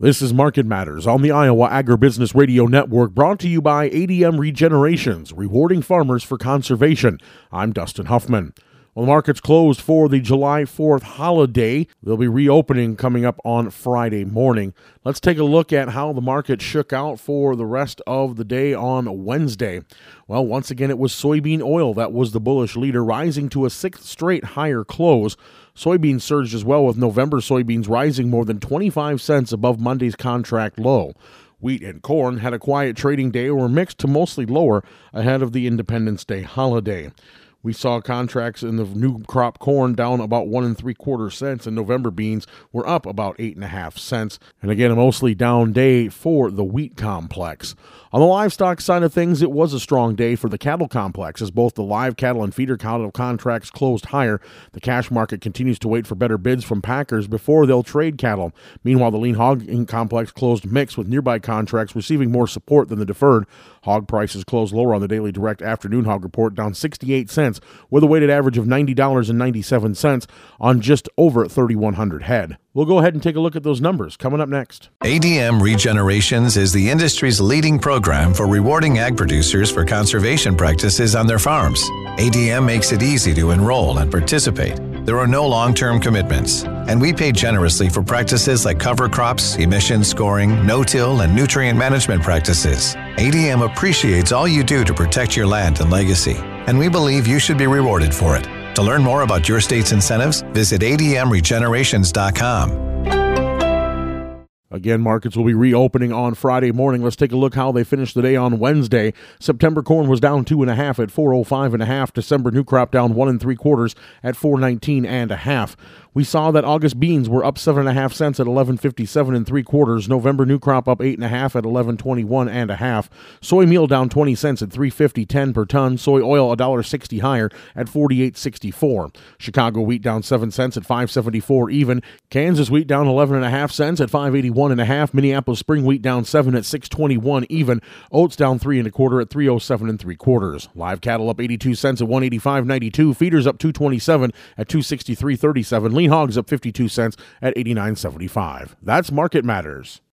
This is Market Matters on the Iowa Agribusiness Radio Network, brought to you by ADM Regenerations, rewarding farmers for conservation. I'm Dustin Huffman. Well, the market's closed for the July 4th holiday. They'll be reopening coming up on Friday morning. Let's take a look at how the market shook out for the rest of the day on Wednesday. Well, once again, it was soybean oil that was the bullish leader, rising to a sixth straight higher close. Soybeans surged as well, with November soybeans rising more than 25 cents above Monday's contract low. Wheat and corn had a quiet trading day, or mixed to mostly lower ahead of the Independence Day holiday. We saw contracts in the new crop corn down about 1 3/4 cents, and November beans were up about 8.5 cents. And again, a mostly down day for the wheat complex. On the livestock side of things, it was a strong day for the cattle complex, as both the live cattle and feeder cattle contracts closed higher. The cash market continues to wait for better bids from packers before they'll trade cattle. Meanwhile, the lean hog complex closed mixed, with nearby contracts receiving more support than the deferred. Hog prices closed lower on the daily direct afternoon hog report, down 68 cents, with a weighted average of $90.97 on just over 3,100 head. We'll go ahead and take a look at those numbers coming up next. ADM Regenerations is the industry's leading program for rewarding ag producers for conservation practices on their farms. ADM makes it easy to enroll and participate. There are no long-term commitments, and we pay generously for practices like cover crops, emission scoring, no-till, and nutrient management practices. ADM appreciates all you do to protect your land and legacy, and we believe you should be rewarded for it. To learn more about your state's incentives, visit admregenerations.com. Again, markets will be reopening on Friday morning. Let's take a look how they finished the day on Wednesday. September corn was down 2.5 at 405.5. December new crop down 1 3/4 at 419.5. We saw that August beans were up 7.5 cents at 11.57 3/4. November new crop up 8.5 at 11.21.5. Soy meal down 20 cents at 350.10 per ton. Soy oil $1.60 higher at 48.64. Chicago wheat down 7 cents at 5.74 even. Kansas wheat down 11.5 cents at 5.81.5. Minneapolis spring wheat down 7 at 6.21 even. Oats down 3 1/4 at 3.07 3/4. Live cattle up 82 cents at 185.92. Feeders up 2.27 at 263.37. Lean hogs up 52 cents at 89.75. That's Market Matters.